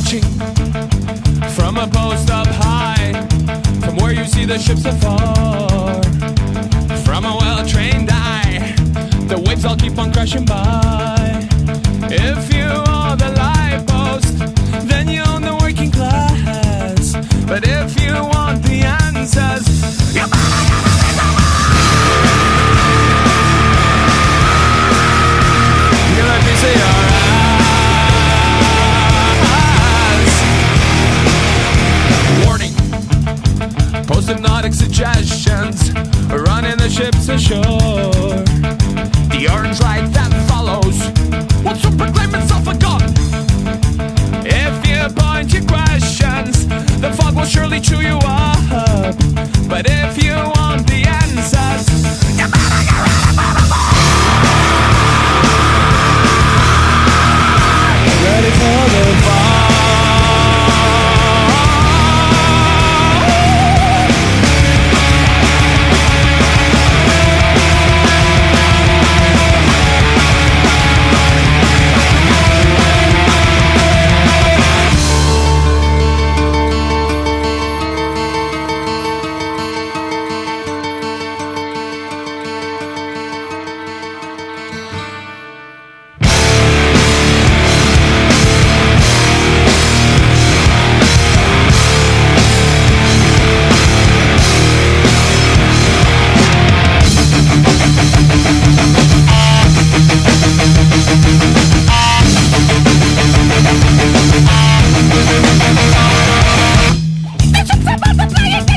watching from a post up high, from where you see the ships afar. From a well-trained eye, the waves all keep on crashing by. If you are the life post, then you own the working class. But if you want the answers, you better get in the you let me see your eyes. Warning, post-hypnotic suggestions, running the ships ashore. The orange light that follows will soon proclaim itself a gun. If you point your questions, the fog will surely chew you up. But if you want the answers, you better get rid of it. Ready for the fall. It's about to play it.